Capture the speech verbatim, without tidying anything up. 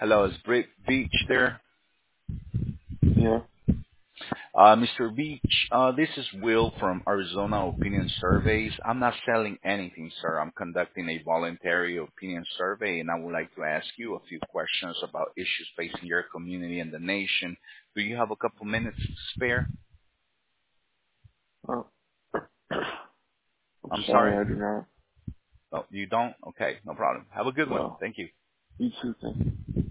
Hello, is Britt Beach there? Yeah. Uh, mister Beach, uh, this is Will from Arizona Opinion Surveys. I'm not selling anything, sir. I'm conducting a voluntary opinion survey, and I would like to ask you a few questions about issues facing your community and the nation. Do you have a couple minutes to spare? Uh, I'm I'm sorry, sorry? I do not. Oh, you don't? Okay, no problem. Have a good one. No. Thank you. You too, thank you.